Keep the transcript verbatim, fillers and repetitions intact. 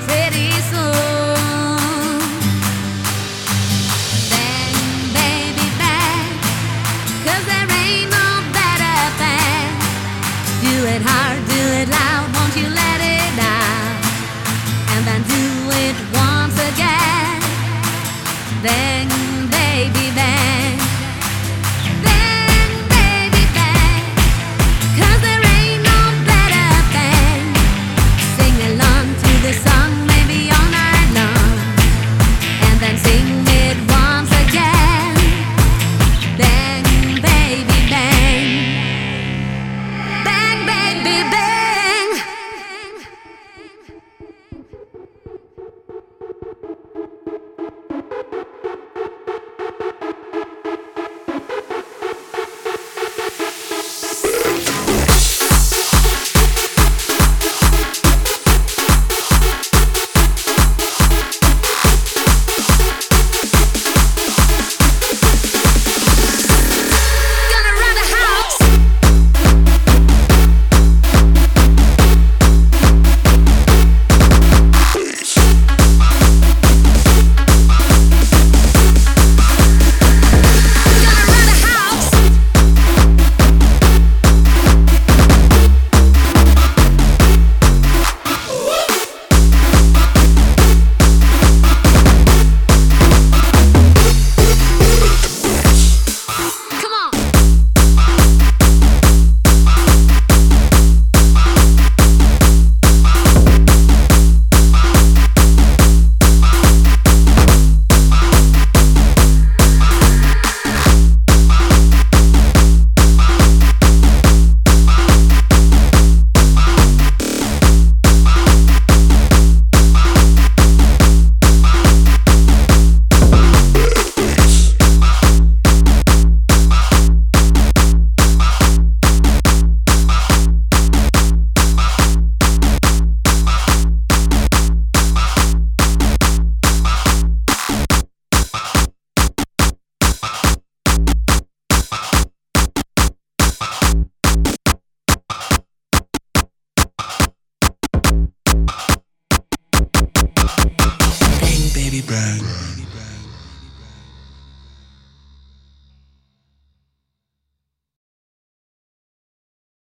pretty soon. Bang, baby, bang, 'cause there ain't no better thing. Do it hard, do it loud, won't you let it down? And then do it once again. Bang, baby, bang. Bang, baby, bang, 'cause there ain't no better thing. Sing along to the song, maybe all night long, and then sing it once again. Bang, baby, bang. Bang, baby, bang. Gonna run the house. Gonna run the house. Come on. Bang, baby, bang.